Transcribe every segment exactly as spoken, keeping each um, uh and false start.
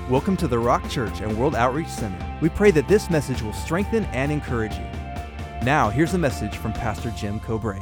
Welcome to the Rock Church and World Outreach Center. We pray that this message will strengthen and encourage you. Now, here's a message from Pastor Jim Cobray.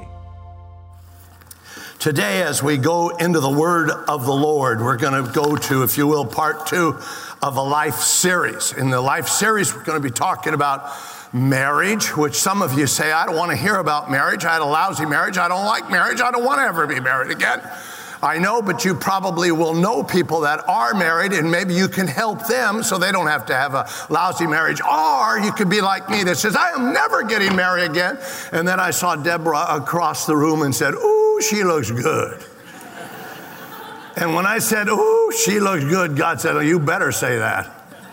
Today, as we go into the Word of the Lord, we're going to go to, if you will, part two of a life series. In the life series, we're going to be talking about marriage, which some of you say, I don't want to hear about marriage. I had a lousy marriage. I don't like marriage. I don't want to ever be married again. I know, but you probably will know people that are married, and maybe you can help them so they don't have to have a lousy marriage. Or you could be like me that says, I am never getting married again. And then I saw Deborah across the room and said, ooh, she looks good. And when I said, ooh, she looks good, God said, oh, you better say that.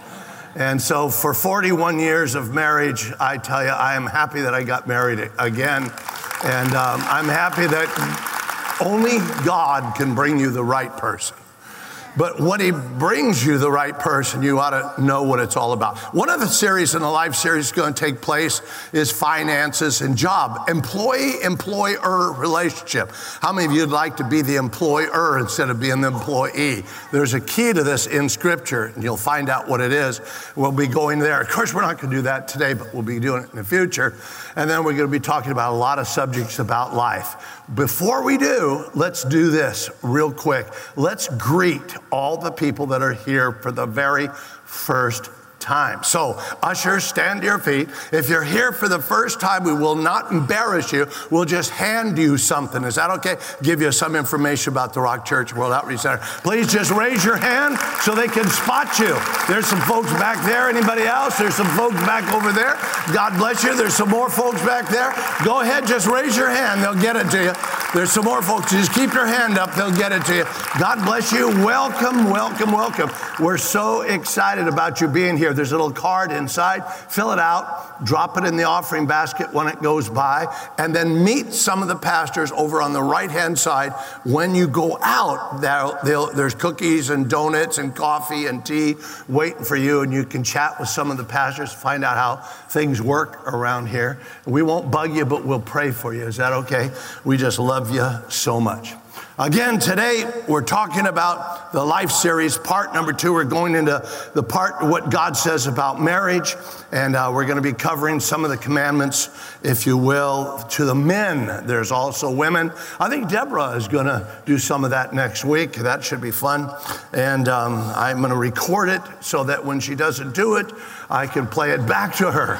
And so for forty-one years of marriage, I tell you, I am happy that I got married again. And um, I'm happy that only God can bring you the right person. But when he brings you the right person, you ought to know what it's all about. One of the series in the life series is going to take place is finances and job. Employee-employer relationship. How many of you would like to be the employer instead of being the employee? There's a key to this in Scripture, and you'll find out what it is. We'll be going there. Of course, we're not going to do that today, but we'll be doing it in the future. And then we're going to be talking about a lot of subjects about life. Before we do, let's do this real quick. Let's greet all the people that are here for the very first time. So, ushers, stand to your feet. If you're here for the first time, we will not embarrass you. We'll just hand you something. Is that okay? Give you some information about the Rock Church World Outreach Center. Please just raise your hand so they can spot you. There's some folks back there. Anybody else? There's some folks back over there. God bless you. There's some more folks back there. Go ahead, just raise your hand. They'll get it to you. There's some more folks. Just keep your hand up. They'll get it to you. God bless you. Welcome, welcome, welcome. We're so excited about you being here. There's a little card inside. Fill it out. Drop it in the offering basket when it goes by. And then meet some of the pastors over on the right-hand side. When you go out, they'll, they'll, there's cookies and donuts and coffee and tea waiting for you. And you can chat with some of the pastors, find out how things work around here. We won't bug you, but we'll pray for you. Is that okay? We just love you so much. Again, today we're talking about the life series, part number two. We're going into the part of what God says about marriage, and uh, we're going to be covering some of the commandments, if you will, to the men. There's also women. I think Deborah is going to do some of that next week. That should be fun, and um, I'm going to record it so that when she doesn't do it, I can play it back to her.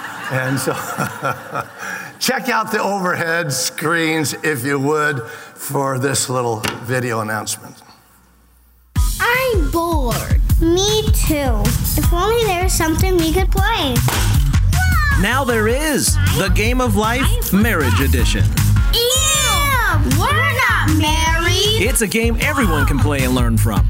And so check out the overhead screens, if you would, for this little video announcement. I'm bored. Me too. If only there was something we could play. Whoa! Now there is the Game of Life Marriage Edition. Ew! We're not married. It's a game everyone can play and learn from.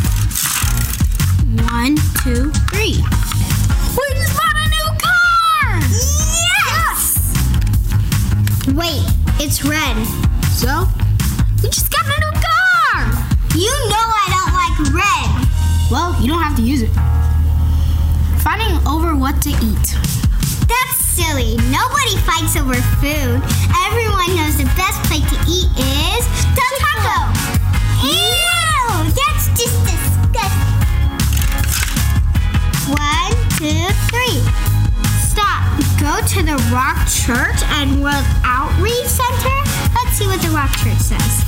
One, two, three. We just bought a new car! Yes! Wait, it's red. So? We just got a new car! You know I don't like red. Well, you don't have to use it. Fighting over what to eat. That's silly. Nobody fights over food. Everyone knows the best place to eat is Del Taco. Ew! That's just disgusting. One, two, three. Stop. Go to the Rock Church and World Outreach Center. Let's see what the Rock Church says.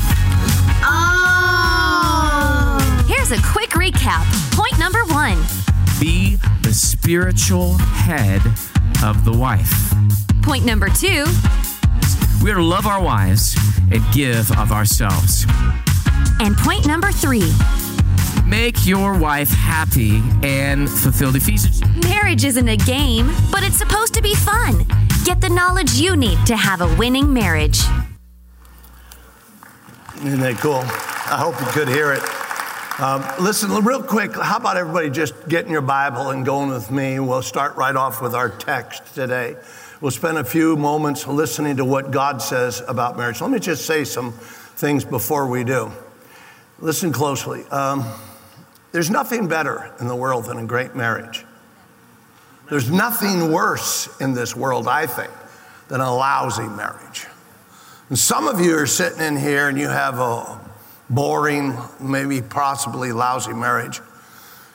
Oh! Here's a quick recap. Point number one. Be the spiritual head of the wife. Point number two. We are to love our wives and give of ourselves. And point number three. Make your wife happy and fulfill Ephesians. Marriage isn't a game, but it's supposed to be fun. Get the knowledge you need to have a winning marriage. Isn't that cool? I hope you could hear it. Um, listen, real quick, how about everybody just getting your Bible and going with me? We'll start right off with our text today. We'll spend a few moments listening to what God says about marriage. Let me just say some things before we do. Listen closely. Um, there's nothing better in the world than a great marriage. There's nothing worse in this world, I think, than a lousy marriage. And some of you are sitting in here and you have a boring, maybe possibly lousy marriage.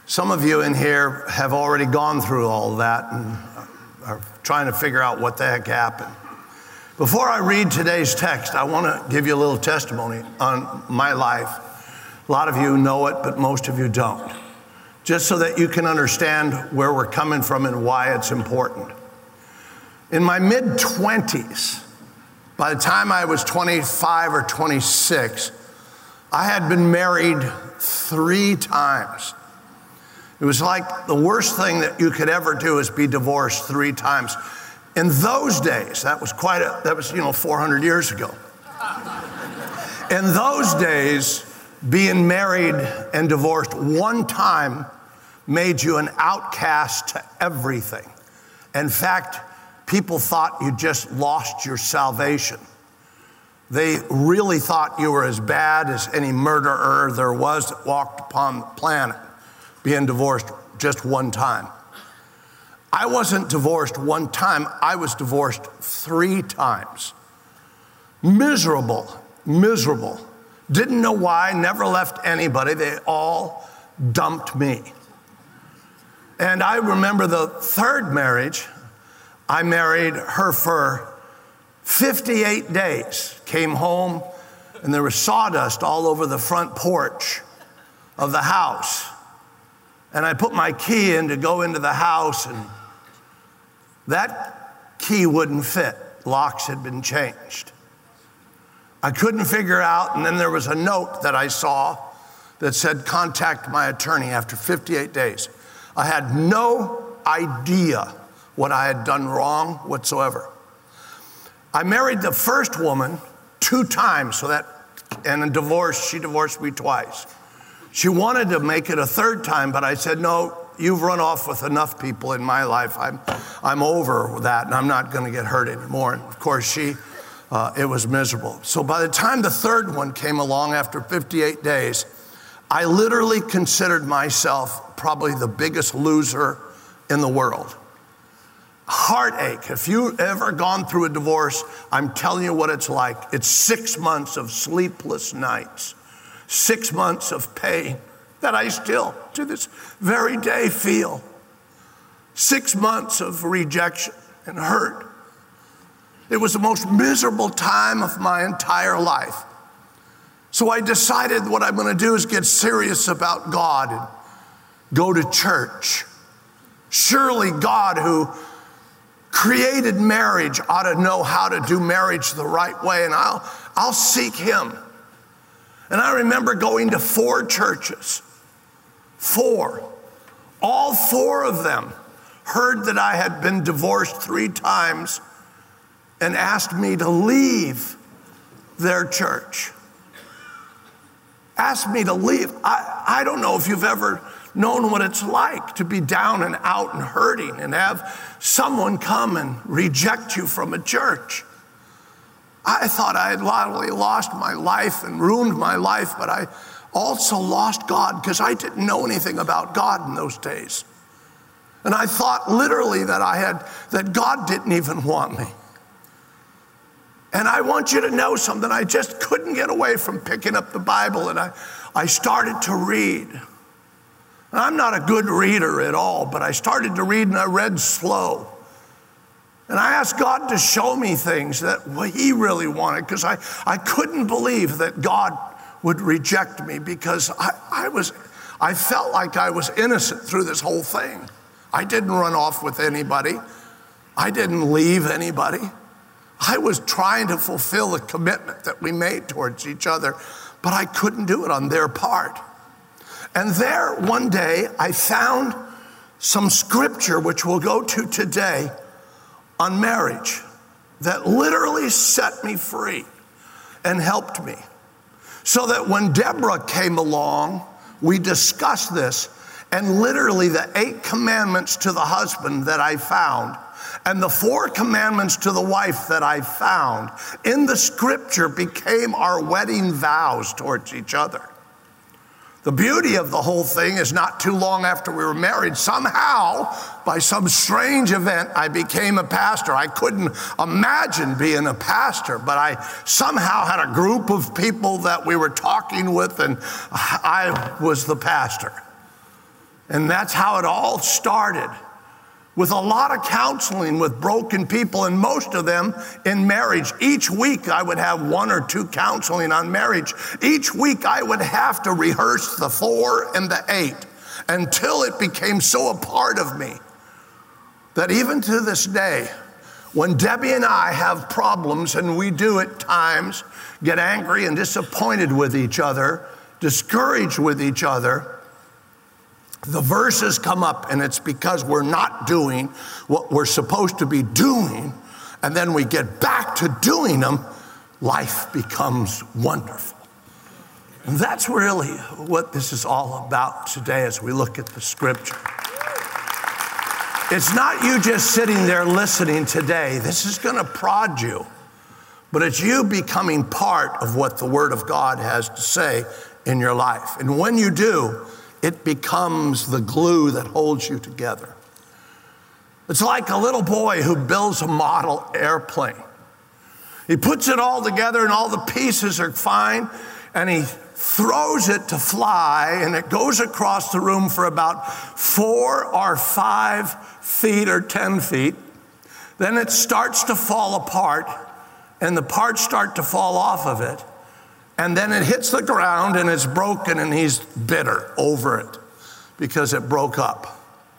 Some of you in here have already gone through all of that and are trying to figure out what the heck happened. Before I read today's text, I want to give you a little testimony on my life. A lot of you know it, but most of you don't. Just so that you can understand where we're coming from and why it's important. In my mid-twenties, by the time I was twenty-five or twenty-six, I had been married three times. It was like the worst thing that you could ever do is be divorced three times. In those days, that was quite a, that was, you know, four hundred years ago. In those days, being married and divorced one time made you an outcast to everything. In fact, people thought you just lost your salvation. They really thought you were as bad as any murderer there was that walked upon the planet, being divorced just one time. I wasn't divorced one time, I was divorced three times. Miserable, miserable. Didn't know why, never left anybody. They all dumped me. And I remember the third marriage, I married her for fifty-eight days. Came home and there was sawdust all over the front porch of the house. And I put my key in to go into the house and that key wouldn't fit. Locks had been changed. I couldn't figure out, and then there was a note that I saw that said, contact my attorney after fifty-eight days. I had no idea what I had done wrong whatsoever. I married the first woman two times, so that, and a divorce, she divorced me twice. She wanted to make it a third time, but I said, no, you've run off with enough people in my life. I'm, I'm over that, and I'm not going to get hurt anymore. And of course, she, uh, it was miserable. So by the time the third one came along after fifty-eight days, I literally considered myself probably the biggest loser in the world. Heartache. If you've ever gone through a divorce, I'm telling you what it's like. It's six months of sleepless nights, six months of pain that I still, to this very day, feel. Six months of rejection and hurt. It was the most miserable time of my entire life. So I decided what I'm going to do is get serious about God and go to church. Surely God, who created marriage, ought to know how to do marriage the right way, and I'll, I'll seek him. And I remember going to four churches. Four. All four of them heard that I had been divorced three times and asked me to leave their church. Asked me to leave. I, I don't know if you've ever known what it's like to be down and out and hurting and have someone come and reject you from a church. I thought I had not only lost my life and ruined my life, but I also lost God because I didn't know anything about God in those days. And I thought literally that I had, that God didn't even want me. And I want you to know something. I just couldn't get away from picking up the Bible, and I, I started to read. And I'm not a good reader at all, but I started to read and I read slow. And I asked God to show me things that he really wanted, because I, I couldn't believe that God would reject me, because I, I was I felt like I was innocent through this whole thing. I didn't run off with anybody. I didn't leave anybody. I was trying to fulfill the commitment that we made towards each other, but I couldn't do it on their part. And there, one day, I found some scripture, which we'll go to today, on marriage, that literally set me free and helped me. So that when Deborah came along, we discussed this, and literally the eight commandments to the husband that I found and the four commandments to the wife that I found in the scripture became our wedding vows towards each other. The beauty of the whole thing is not too long after we were married, somehow, by some strange event, I became a pastor. I couldn't imagine being a pastor, but I somehow had a group of people that we were talking with, and I was the pastor. And that's how it all started, with a lot of counseling with broken people, and most of them in marriage. Each week I would have one or two counseling on marriage. Each week I would have to rehearse the four and the eight until it became so a part of me that even to this day, when Debbie and I have problems, and we do at times get angry and disappointed with each other, discouraged with each other, the verses come up, and it's because we're not doing what we're supposed to be doing, and then we get back to doing them, life becomes wonderful. And that's really what this is all about today as we look at the scripture. It's not you just sitting there listening today. This is going to prod you, but it's you becoming part of what the Word of God has to say in your life. And when you do, it becomes the glue that holds you together. It's like a little boy who builds a model airplane. He puts it all together and all the pieces are fine, and he throws it to fly, and it goes across the room for about four or five feet or ten feet. Then it starts to fall apart, and the parts start to fall off of it. And then it hits the ground and it's broken, and he's bitter over it because it broke up.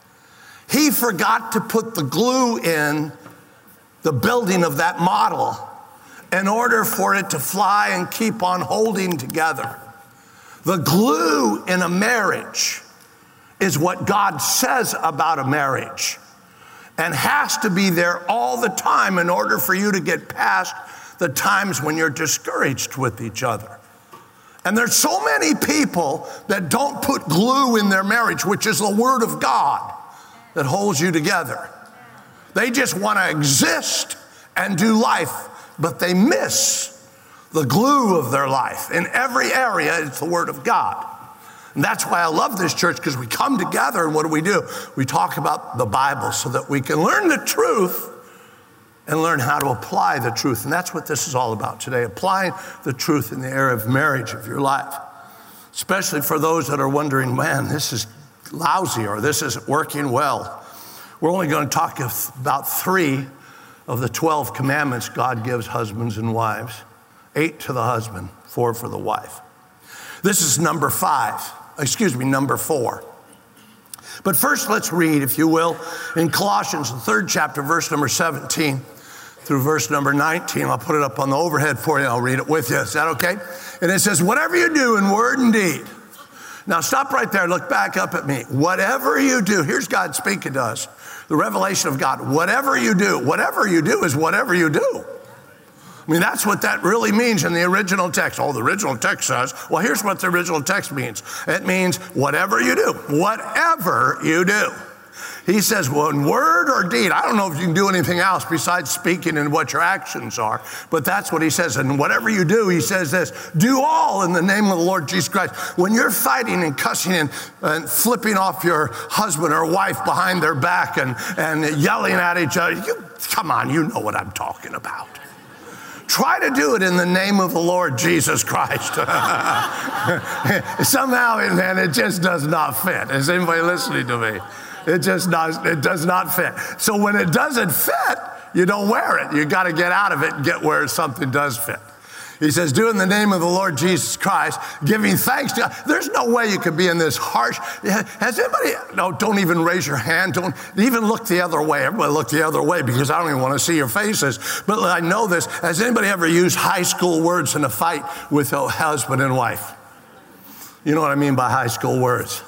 He forgot to put the glue in the building of that model in order for it to fly and keep on holding together. The glue in a marriage is what God says about a marriage, and has to be there all the time in order for you to get past the times when you're discouraged with each other. And there's so many people that don't put glue in their marriage, which is the Word of God that holds you together. They just want to exist and do life, but they miss the glue of their life. In every area, it's the Word of God. And that's why I love this church, because we come together, and what do we do? We talk about the Bible so that we can learn the truth and learn how to apply the truth. And that's what this is all about today, applying the truth in the area of marriage of your life. Especially for those that are wondering, man, this is lousy, or this isn't working well. We're only going to talk about three of the twelve commandments God gives husbands and wives. Eight to the husband, four for the wife. This is number five, excuse me, number four. But first, let's read, if you will, in Colossians, the third chapter, verse number seventeen through verse number nineteen. I'll put it up on the overhead for you. I'll read it with you. Is that okay? And it says, whatever you do in word and deed. Now stop right there. Look back up at me. Whatever you do, here's God speaking to us. The revelation of God. Whatever you do, whatever you do is whatever you do. I mean, that's what that really means in the original text. Oh, the original text says, well, here's what the original text means. It means whatever you do, whatever you do. He says, well, in word or deed, I don't know if you can do anything else besides speaking and what your actions are, but that's what he says. And whatever you do, he says this, do all in the name of the Lord Jesus Christ. When you're fighting and cussing and, and flipping off your husband or wife behind their back and, and yelling at each other, you, come on, you know what I'm talking about. Try to do it in the name of the Lord Jesus Christ. Somehow, man, it just does not fit. Is anybody listening to me? It just does, it does not fit. So when it doesn't fit, you don't wear it. You got to get out of it and get where something does fit. He says, do in the name of the Lord Jesus Christ, giving thanks to God. There's no way you could be in this harsh. Has anybody, no, don't even raise your hand. Don't even look the other way. Everybody look the other way because I don't even want to see your faces. But I know this. Has anybody ever used high school words in a fight with a husband and wife? You know what I mean by high school words?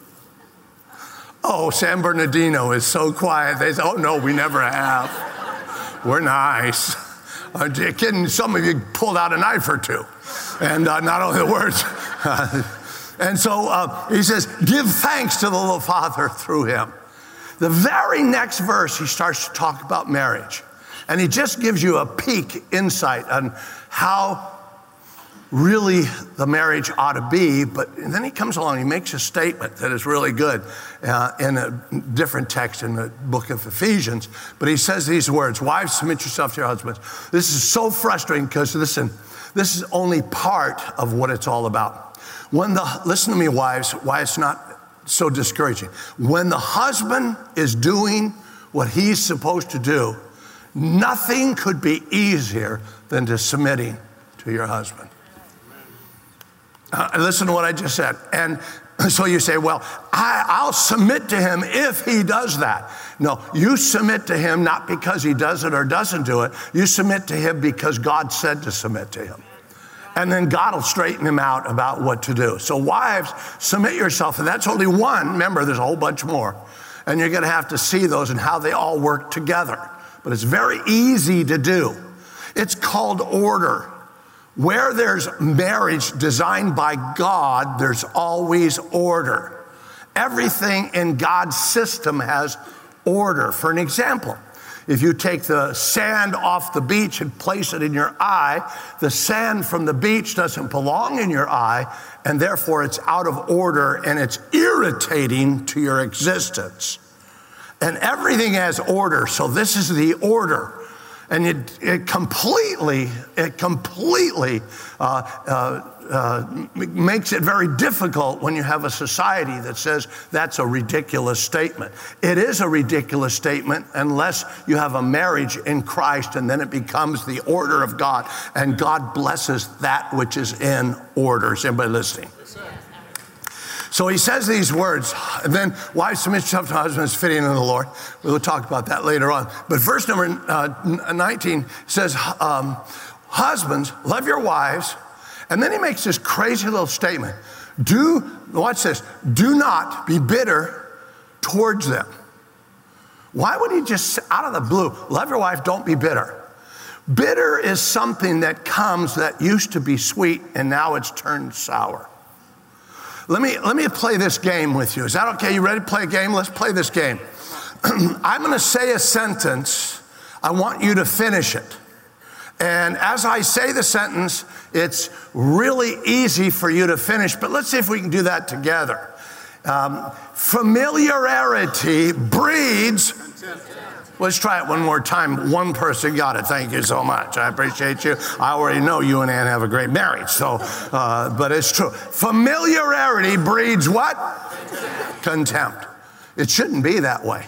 Oh, San Bernardino is so quiet. They say, oh, no, we never have. We're nice. I'm kidding. Some of you pulled out a knife or two. And uh, not only the words. And so uh, he says, give thanks to the Father through him. The very next verse, he starts to talk about marriage. And he just gives you a peek insight on how really the marriage ought to be. But then he comes along, he makes a statement that is really good uh, in a different text in the book of Ephesians. But he says these words, wives, submit yourself to your husbands. This is so frustrating because, listen, this is only part of what it's all about. When the, listen to me, wives, why it's not so discouraging. When the husband is doing what he's supposed to do, nothing could be easier than to submitting to your husband. Uh, listen to what I just said. And so you say, well, I, I'll submit to him if he does that. No, you submit to him not because he does it or doesn't do it. You submit to him because God said to submit to him. And then God will straighten him out about what to do. So wives, submit yourself. And that's only one. Remember, there's a whole bunch more. And you're going to have to see those and how they all work together. But it's very easy to do. It's called order. Where there's marriage designed by God, there's always order. Everything in God's system has order. For an example, if you take the sand off the beach and place it in your eye, the sand from the beach doesn't belong in your eye, and therefore it's out of order and it's irritating to your existence. And everything has order, so this is the order. And it, it completely, it completely uh, uh, uh, makes it very difficult when you have a society that says that's a ridiculous statement. It is a ridiculous statement unless you have a marriage in Christ, and then it becomes the order of God, and God blesses that which is in order. Is anybody listening? So he says these words, and then wives, submit yourself to husbands, fitting in the Lord. We'll talk about that later on. But verse number uh, nineteen says, um, husbands, love your wives. And then he makes this crazy little statement. Do, watch this, do not be bitter towards them. Why would he just, out of the blue, love your wife, don't be bitter? Bitter is something that comes that used to be sweet and now it's turned sour. Let me let me play this game with you. Is that okay? You ready to play a game? Let's play this game. I'm going to say a sentence. I want you to finish it. And as I say the sentence, it's really easy for you to finish. But let's see if we can do that together. Um, familiarity breeds... Let's try it one more time. One person got it. Thank you so much. I appreciate you. I already know you and Ann have a great marriage, so, uh, but it's true. Familiarity breeds what? Contempt. It shouldn't be that way.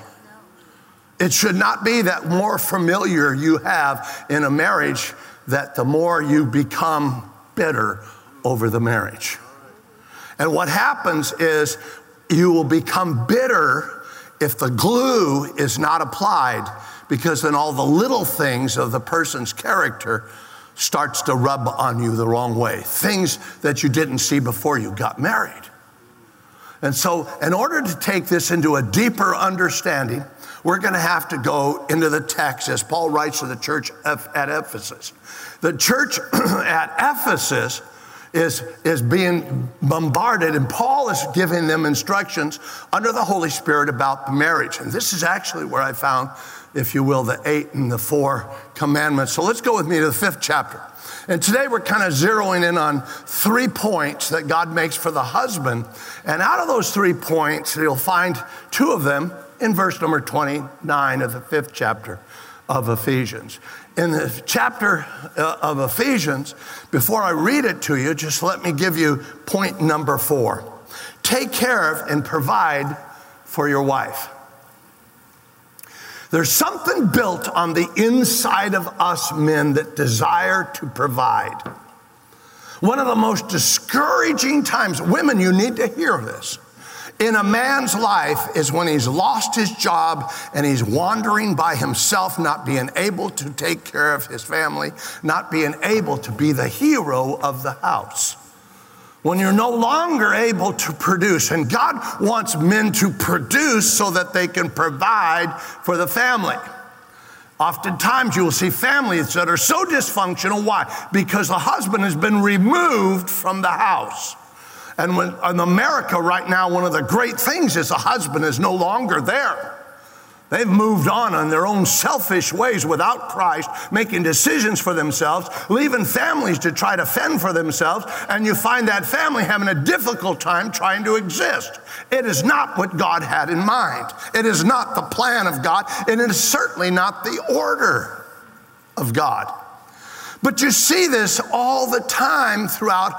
It should not be that more familiar you have in a marriage, that the more you become bitter over the marriage. And what happens is you will become bitter if the glue is not applied, because then all the little things of the person's character starts to rub on you the wrong way. Things that you didn't see before you got married. And so in order to take this into a deeper understanding, we're going to have to go into the text as Paul writes to the church at Ephesus. The church at Ephesus is, is being bombarded, and Paul is giving them instructions under the Holy Spirit about the marriage. And this is actually where I found, if you will, the eight and the four commandments. So let's go with me to the fifth chapter. And today we're kind of zeroing in on three points that God makes for the husband. And out of those three points, you'll find two of them in verse number twenty-nine of the fifth chapter of Ephesians. In the chapter uh, of Ephesians, before I read it to you, just let me give you point number four. Take care of and provide for your wife. There's something built on the inside of us men that desire to provide. One of the most discouraging times, women, you need to hear this, in a man's life is when he's lost his job and he's wandering by himself, not being able to take care of his family, not being able to be the hero of the house. When you're no longer able to produce, and God wants men to produce so that they can provide for the family. Oftentimes you will see families that are so dysfunctional. Why? Because the husband has been removed from the house. And when, in America right now, one of the great things is the husband is no longer there. They've moved on in their own selfish ways without Christ, making decisions for themselves, leaving families to try to fend for themselves, and you find that family having a difficult time trying to exist. It is not what God had in mind. It is not the plan of God, and it is certainly not the order of God. But you see this all the time throughout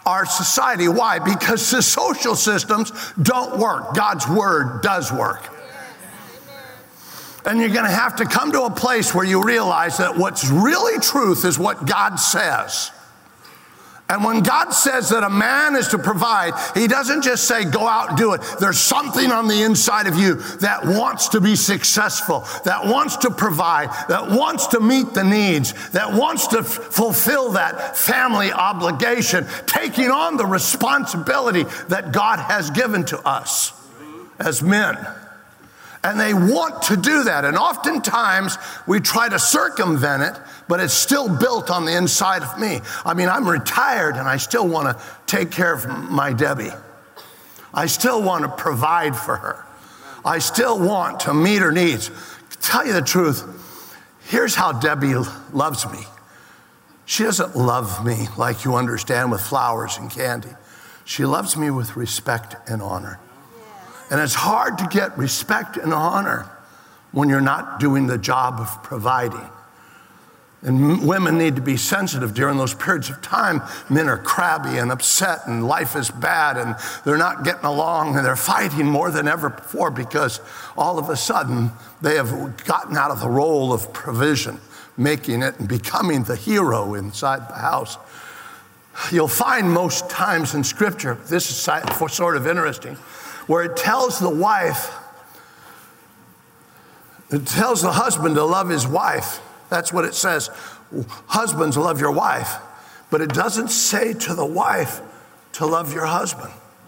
our society. Why? Because the social systems don't work. God's word does work. And you're going to have to come to a place where you realize that what's really truth is what God says. And when God says that a man is to provide, he doesn't just say, go out and do it. There's something on the inside of you that wants to be successful, that wants to provide, that wants to meet the needs, that wants to f- fulfill that family obligation, taking on the responsibility that God has given to us as men. And they want to do that. And oftentimes we try to circumvent it, but it's still built on the inside of me. I mean, I'm retired and I still want to take care of my Debbie. I still want to provide for her. I still want to meet her needs. To tell you the truth, here's how Debbie loves me. She doesn't love me like you understand with flowers and candy. She loves me with respect and honor. And it's hard to get respect and honor when you're not doing the job of providing. And women need to be sensitive during those periods of time. Men are crabby and upset and life is bad and they're not getting along and they're fighting more than ever before because all of a sudden they have gotten out of the role of provision, making it and becoming the hero inside the house. You'll find most times in Scripture, this is sort of interesting, where it tells the wife, it tells the husband to love his wife. That's what it says. Husbands, love your wife. But it doesn't say to the wife to love your husband.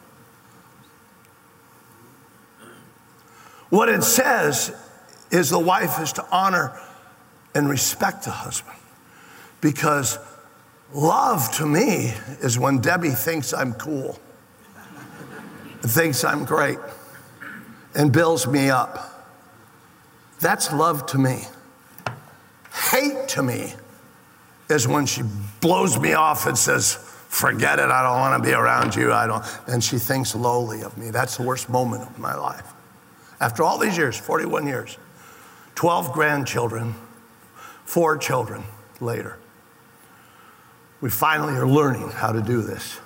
What it says is the wife is to honor and respect the husband. Because love to me is when Debbie thinks I'm cool, thinks I'm great, and builds me up. That's love to me. Hate to me is when she blows me off and says, forget it, I don't want to be around you, I don't, and she thinks lowly of me. That's the worst moment of my life. After all these years, forty-one years, twelve grandchildren, four children later, we finally are learning how to do this.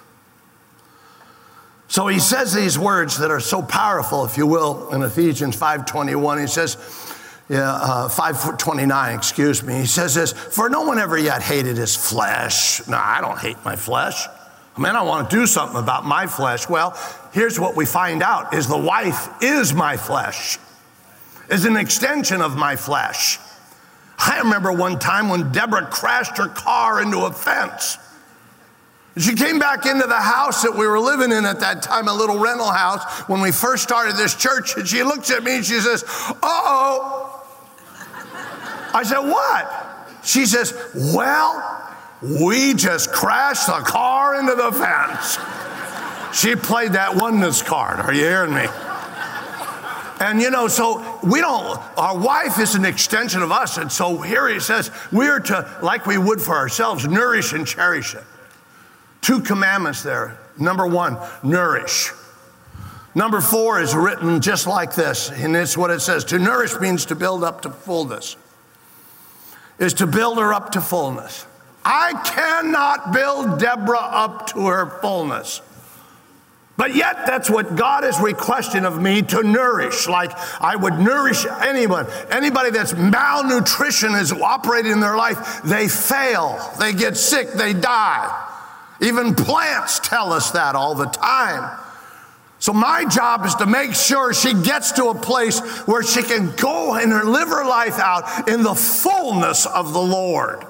So he says these words that are so powerful, if you will, in Ephesians five twenty-one. He says, yeah, uh, five twenty-nine, excuse me. He says this, for no one ever yet hated his flesh. No, I don't hate my flesh. I mean, I want to do something about my flesh. Well, here's what we find out, is the wife is my flesh, is an extension of my flesh. I remember one time when Deborah crashed her car into a fence. She came back into the house that we were living in at that time, a little rental house, when we first started this church, and she looks at me and she says, uh-oh. I said, what? She says, well, we just crashed the car into the fence. She played that oneness card. Are you hearing me? And you know, so we don't, our wife is an extension of us. And so here he says, we're to, like we would for ourselves, nourish and cherish it. Two commandments there. Number one, nourish. Number four is written just like this, and it's what it says. To nourish means to build up to fullness. Is to build her up to fullness. I cannot build Deborah up to her fullness. But yet that's what God is requesting of me, to nourish, like I would nourish anyone. Anybody that's malnutrition is operating in their life, they fail, they get sick, they die. Even plants tell us that all the time. So my job is to make sure she gets to a place where she can go and live her life out in the fullness of the Lord.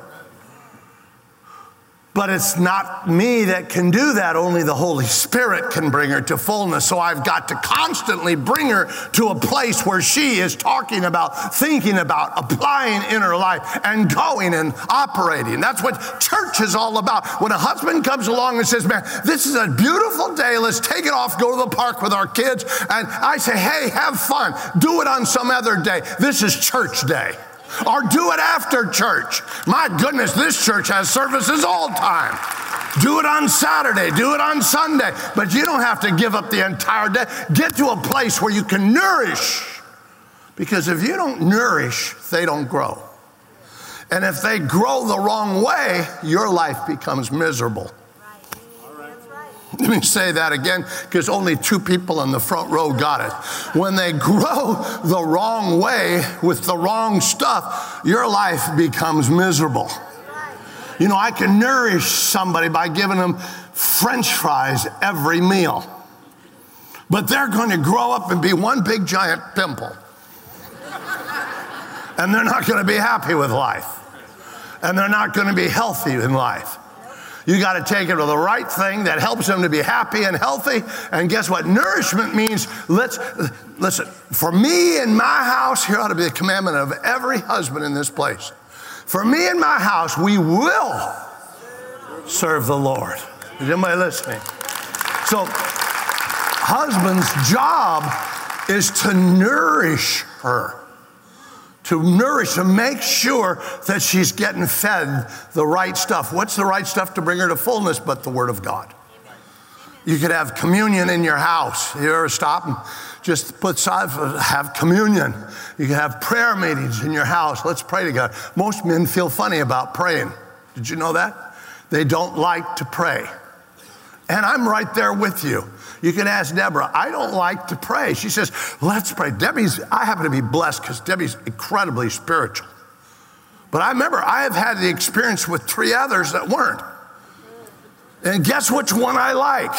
But it's not me that can do that. Only the Holy Spirit can bring her to fullness. So I've got to constantly bring her to a place where she is talking about, thinking about, applying in her life and going and operating. That's what church is all about. When a husband comes along and says, man, this is a beautiful day. Let's take it off, go to the park with our kids. And I say, hey, have fun. Do it on some other day. This is church day. Or do it after church. My goodness, this church has services all the time. Do it on Saturday, do it on Sunday, but you don't have to give up the entire day. Get to a place where you can nourish. Because if you don't nourish, they don't grow. And if they grow the wrong way, your life becomes miserable. Let me say that again, because only two people in the front row got it. When they grow the wrong way with the wrong stuff, your life becomes miserable. You know, I can nourish somebody by giving them French fries every meal. But they're going to grow up and be one big giant pimple. And they're not going to be happy with life. And they're not going to be healthy in life. You got to take it to the right thing that helps them to be happy and healthy. And guess what? Nourishment means, let's, listen, for me in my house, here ought to be the commandment of every husband in this place. For me in my house, we will serve the Lord. Is anybody listening? So, husband's job is to nourish her. To nourish, to make sure that she's getting fed the right stuff. What's the right stuff to bring her to fullness but the Word of God? You could have communion in your house. You ever stop and just put aside, have communion. You can have prayer meetings in your house. Let's pray together. Most men feel funny about praying. Did you know that? They don't like to pray. And I'm right there with you. You can ask Deborah, I don't like to pray. She says, let's pray. Debbie's, I happen to be blessed because Debbie's incredibly spiritual. But I remember I have had the experience with three others that weren't. And guess which one I like?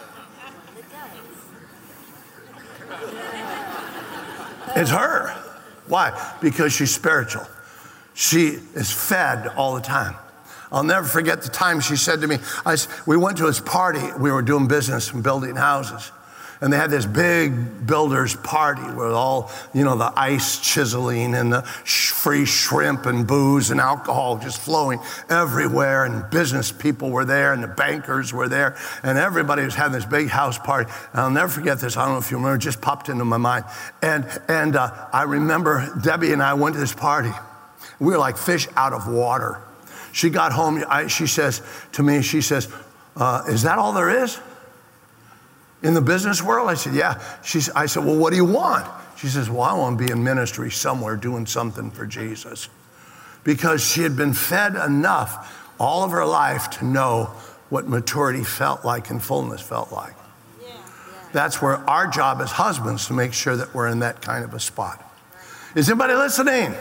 It's her. Why? Because she's spiritual. She is fed all the time. I'll never forget the time she said to me, I, we went to his party. We were doing business and building houses. And they had this big builder's party with all, you know, the ice chiseling and the sh- free shrimp and booze and alcohol just flowing everywhere. And business people were there and the bankers were there. And everybody was having this big house party. And I'll never forget this. I don't know if you remember. It just popped into my mind. And, and uh, I remember Debbie and I went to this party. We were like fish out of water. She got home, I, she says to me, she says, uh, is that all there is in the business world? I said, yeah. She's, I said, well, what do you want? She says, well, I want to be in ministry somewhere doing something for Jesus. Because she had been fed enough all of her life to know what maturity felt like and fullness felt like. Yeah, yeah. That's where our job as husbands to make sure that we're in that kind of a spot. Right. Is anybody listening?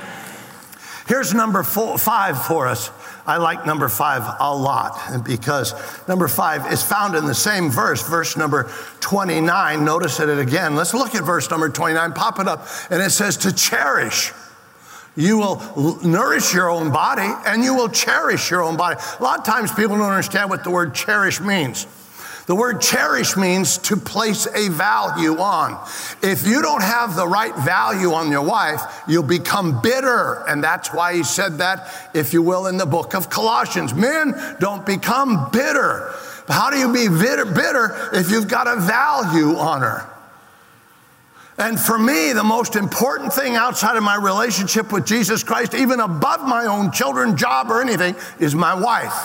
Here's number four, five for us. I like number five a lot because number five is found in the same verse, verse number twenty-nine. Notice it again. Let's look at verse number twenty-nine. Pop it up. And it says to cherish. You will nourish your own body and you will cherish your own body. A lot of times people don't understand what the word cherish means. The word cherish means to place a value on. If you don't have the right value on your wife, you'll become bitter. And that's why he said that, if you will, in the book of Colossians. Men, don't become bitter. How do you be bitter, bitter if you've got a value on her? And for me, the most important thing outside of my relationship with Jesus Christ, even above my own children, job, or anything, is my wife.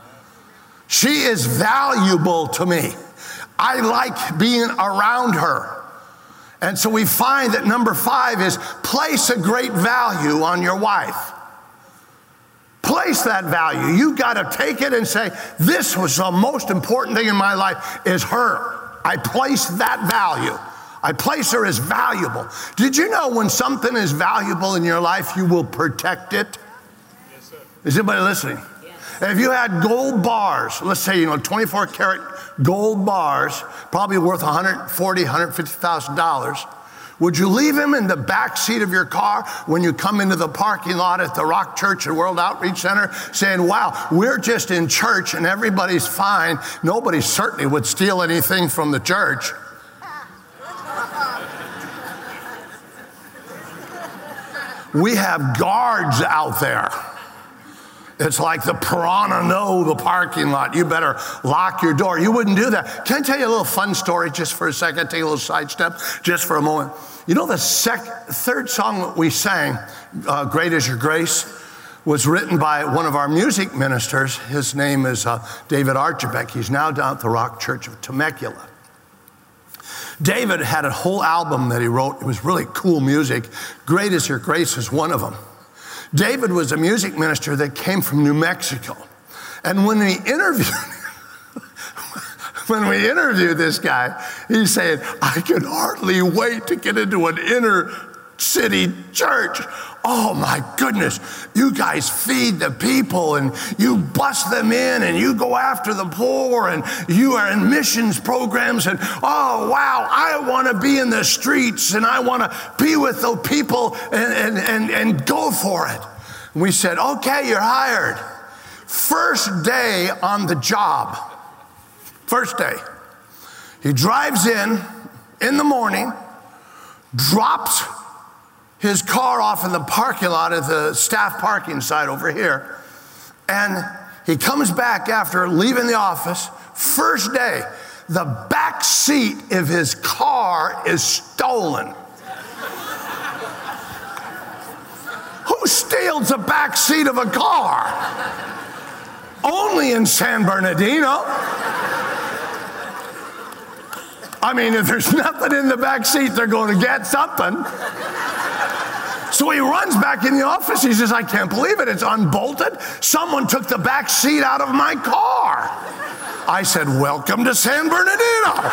She is valuable to me. I like being around her. And so we find that number five is place a great value on your wife. Place that value. You got to take it and say, this was the most important thing in my life is her. I place that value. I place her as valuable. Did you know when something is valuable in your life, you will protect it? Yes, sir. Is anybody listening? If you had gold bars, let's say, you know, twenty-four karat gold bars, probably worth one hundred forty thousand dollars, one hundred fifty thousand dollars, would you leave them in the back seat of your car when you come into the parking lot at the Rock Church and World Outreach Center saying, wow, we're just in church and everybody's fine. Nobody certainly would steal anything from the church. We have guards out there. It's like the piranha know the parking lot. You better lock your door. You wouldn't do that. Can I tell you a little fun story just for a second? Take a little sidestep just for a moment. You know the sec- third song that we sang, uh, Great Is Your Grace, was written by one of our music ministers. His name is uh, David Archibek. He's now down at the Rock Church of Temecula. David had a whole album that he wrote. It was really cool music. Great Is Your Grace is one of them. David was a music minister that came from New Mexico. And when we interviewed him, when we interviewed this guy, he said, I could hardly wait to get into an inner city church. Oh my goodness, you guys feed the people and you bust them in and you go after the poor and you are in missions programs and oh wow, I want to be in the streets and I want to be with the people and, and, and, and go for it. And we said, okay, you're hired. First day on the job, first day, he drives in in the morning, drops his car off in the parking lot at the staff parking site over here. And he comes back after leaving the office. First day, the back seat of his car is stolen. Who steals the back seat of a car? Only in San Bernardino. I mean, if there's nothing in the back seat, they're going to get something. So he runs back in the office. He says, I can't believe it. It's unbolted. Someone took the back seat out of my car. I said, welcome to San Bernardino.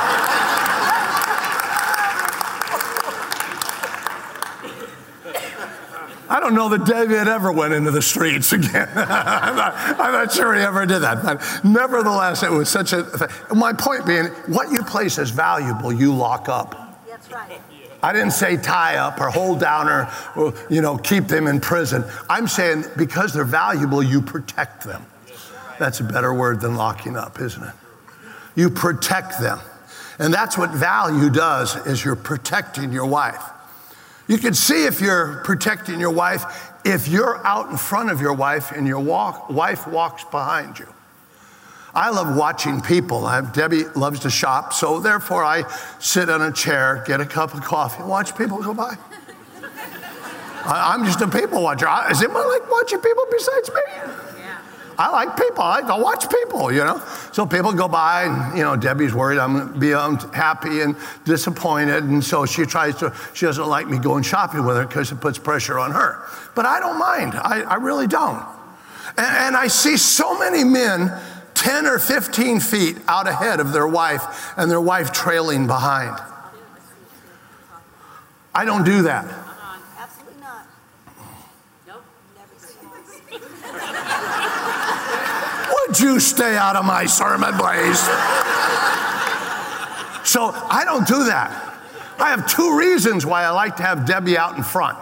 I don't know that David ever went into the streets again. I'm, not, I'm not sure he ever did that. But nevertheless, it was such a thing. My point being, what you place as valuable, you lock up. That's right. I didn't say tie up or hold down or, or, you know, keep them in prison. I'm saying because they're valuable, you protect them. That's a better word than locking up, isn't it? You protect them. And that's what value does, is you're protecting your wife. You can see if you're protecting your wife if you're out in front of your wife and your walk, wife walks behind you. I love watching people. I, Debbie loves to shop, so therefore I sit on a chair, get a cup of coffee, and watch people go by. I, I'm just a people watcher. I, does anyone like watching people besides me? Yeah. I like people. I like to watch people, you know. So people go by, and, you know, Debbie's worried I'm going to be unhappy and disappointed, and so she tries to, she doesn't like me going shopping with her because it puts pressure on her. But I don't mind. I, I really don't. And, and I see so many men ten or fifteen feet out ahead of their wife and their wife trailing behind. I don't do that. Absolutely not. Nope. Never. Would you stay out of my sermon, please? So I don't do that. I have two reasons why I like to have Debbie out in front.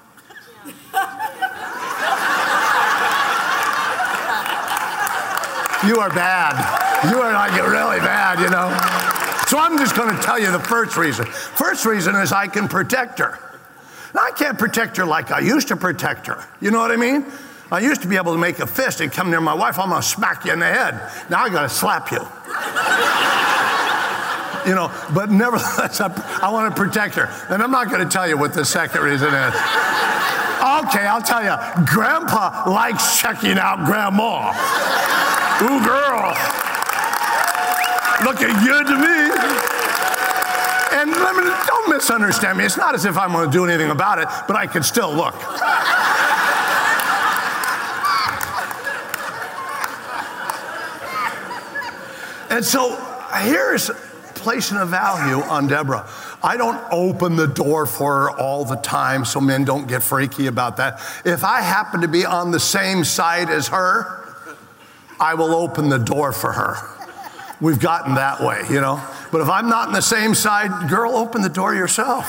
You are bad. You are like really bad, you know. So I'm just going to tell you the first reason. First reason is I can protect her. Now, I can't protect her like I used to protect her. You know what I mean? I used to be able to make a fist and come near my wife, I'm going to smack you in the head. Now I got to slap you. You know, but nevertheless, I, I want to protect her. And I'm not going to tell you what the second reason is. Okay, I'll tell you. Grandpa likes checking out Grandma. Ooh, girl, looking good to me. And let me, don't misunderstand me. It's not as if I'm going to do anything about it, but I can still look. And so here's placing a value on Deborah. I don't open the door for her all the time so men don't get freaky about that. If I happen to be on the same side as her, I will open the door for her. We've gotten that way, you know. But if I'm not on the same side, girl, open the door yourself.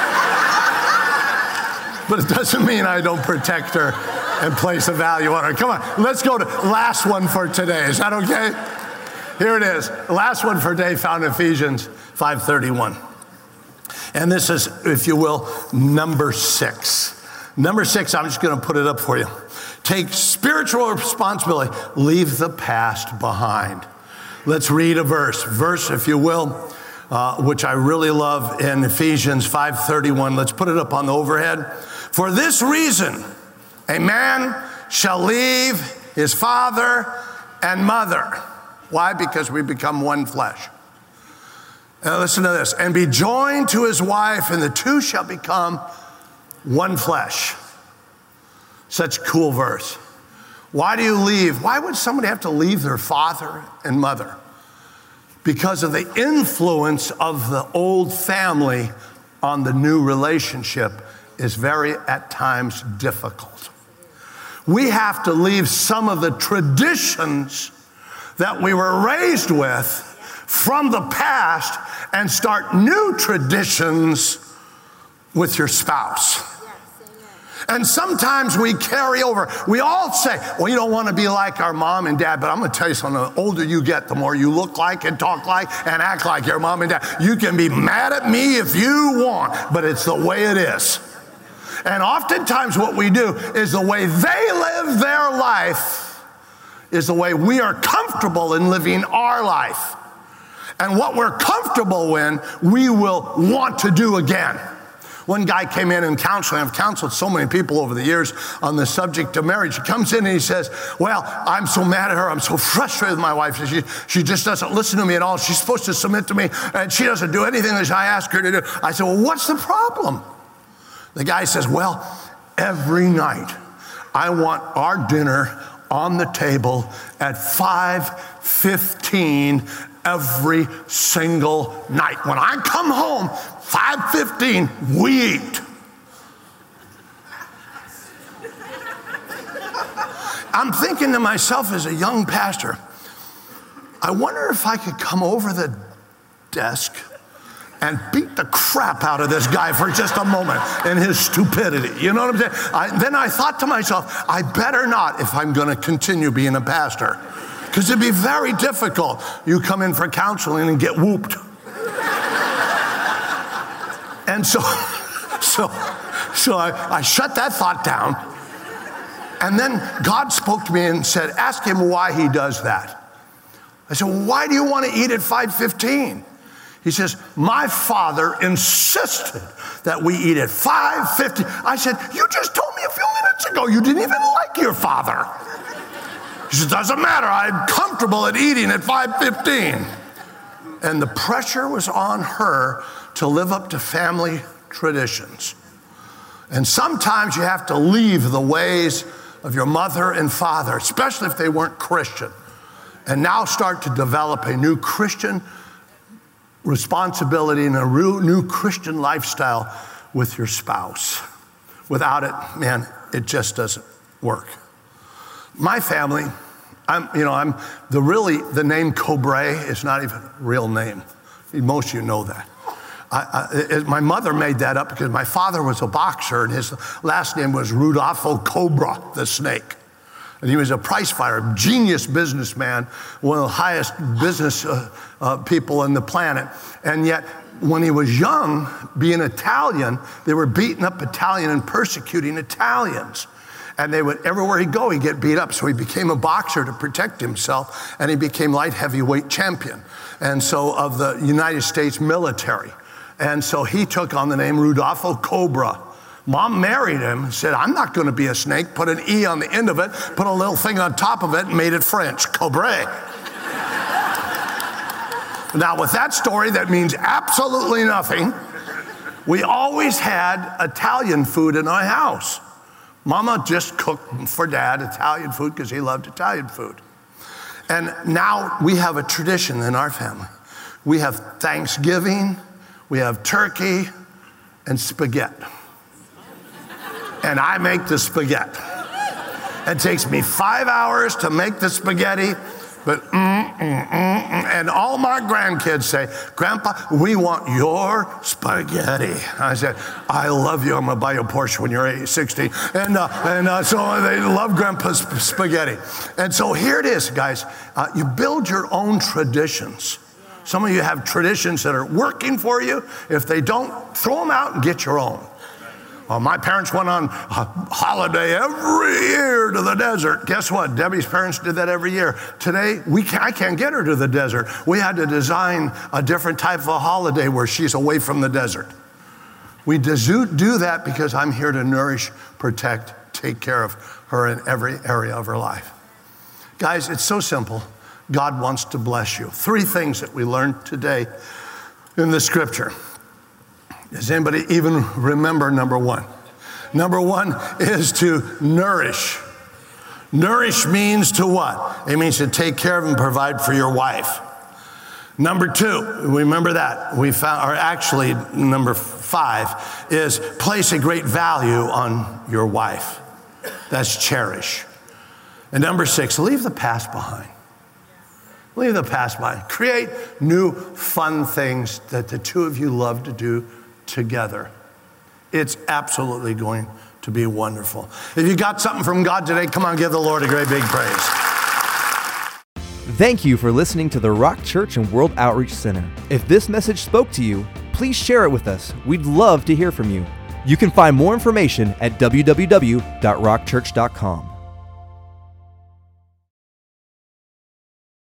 But it doesn't mean I don't protect her and place a value on her. Come on, let's go to last one for today. Is that okay? Here it is. Last one for today found in Ephesians five thirty-one. And this is, if you will, number six. Number six, I'm just going to put it up for you. Take spiritual responsibility. Leave the past behind. Let's read a verse. Verse, if you will, uh, which I really love in Ephesians five thirty-one. Let's put it up on the overhead. For this reason, a man shall leave his father and mother. Why? Because we become one flesh. Now listen to this. And be joined to his wife, and the two shall become one flesh. Such a cool verse. Why do you leave? Why would somebody have to leave their father and mother? because of the influence of the old family on the new relationship is very, at times, difficult. We have to leave some of the traditions that we were raised with from the past and start new traditions with your spouse. And sometimes we carry over. We all say, well, you don't want to be like our mom and dad, but I'm going to tell you something. The older you get, the more you look like and talk like and act like your mom and dad. You can be mad at me if you want, but it's the way it is. And oftentimes what we do is the way they live their life is the way we are comfortable in living our life. And what we're comfortable in, we will want to do again. One guy came in and counseling. I've counseled so many people over the years on the subject of marriage. He comes in and he says, well, I'm so mad at her. I'm so frustrated with my wife. She, she just doesn't listen to me at all. She's supposed to submit to me, and she doesn't do anything that I ask her to do. I said, well, what's the problem? The guy says, well, every night I want our dinner on the table at five fifteen every single night. When I come home, five fifteen, we eat. I'm thinking to myself as a young pastor, I wonder if I could come over the desk and beat the crap out of this guy for just a moment in his stupidity. You know what I'm saying? I, then I thought to myself, I better not if I'm going to continue being a pastor, because it'd be very difficult. You come in for counseling and get whooped. And so, so, so I, I shut that thought down. And then God spoke to me and said, ask him why he does that. I said, well, why do you want to eat at five fifteen? He says, my father insisted that we eat at five fifty. I said, you just told me a few minutes ago you didn't even like your father. He said, doesn't matter. I'm comfortable at eating at five fifteen. And the pressure was on her to live up to family traditions. And sometimes you have to leave the ways of your mother and father, especially if they weren't Christian, and now start to develop a new Christian responsibility and a real new Christian lifestyle with your spouse. Without it, man, it just doesn't work. My family, I'm, you know, I'm the really, the name Cobre is not even a real name. Most of you know that. I, I, it, my mother made that up because my father was a boxer and his last name was Rudolfo Cobra, the snake. And he was a prize fighter, genius businessman, one of the highest business uh, uh, people on the planet. And yet, when he was young, being Italian, they were beating up Italian and persecuting Italians. And they would, everywhere he'd go, he'd get beat up. So he became a boxer to protect himself, and he became light heavyweight champion. And so of the United States military. And so he took on the name Rudolfo Cobra. Mom married him and said, I'm not going to be a snake. Put an E on the end of it, put a little thing on top of it, and made it French, Cobre. Now, with that story, that means absolutely nothing. We always had Italian food in our house. Mama just cooked for Dad Italian food because he loved Italian food. And now we have a tradition in our family. We have Thanksgiving, we have turkey, and spaghetti. And I make the spaghetti. It takes me five hours to make the spaghetti, but mm, mm, mm, mm. And all my grandkids say, Grandpa, we want your spaghetti. I said, I love you. I'm going to buy you a Porsche when you're sixty. And, uh, and uh, so they love Grandpa's spaghetti. And so here it is, guys. Uh, you build your own traditions. Some of you have traditions that are working for you. If they don't, throw them out and get your own. Well, my parents went on a holiday every year to the desert. Guess what? Debbie's parents did that every year. Today, we can't, I can't get her to the desert. We had to design a different type of a holiday where she's away from the desert. We do that because I'm here to nourish, protect, take care of her in every area of her life. Guys, it's so simple. God wants to bless you. Three things that we learned today in the scripture. Does anybody even remember number one? Number one is to nourish. Nourish means to what? It means to take care of and provide for your wife. Number two, remember that. We found, or actually number five is place a great value on your wife. That's cherish. And number six, leave the past behind. Leave the past behind. Create new fun things that the two of you love to do together. It's absolutely going to be wonderful. If you got something from God today, come on, give the Lord a great big praise. Thank you for listening to the Rock Church and World Outreach Center. If this message spoke to you, please share it with us. We'd love to hear from you. You can find more information at w w w dot rock church dot com.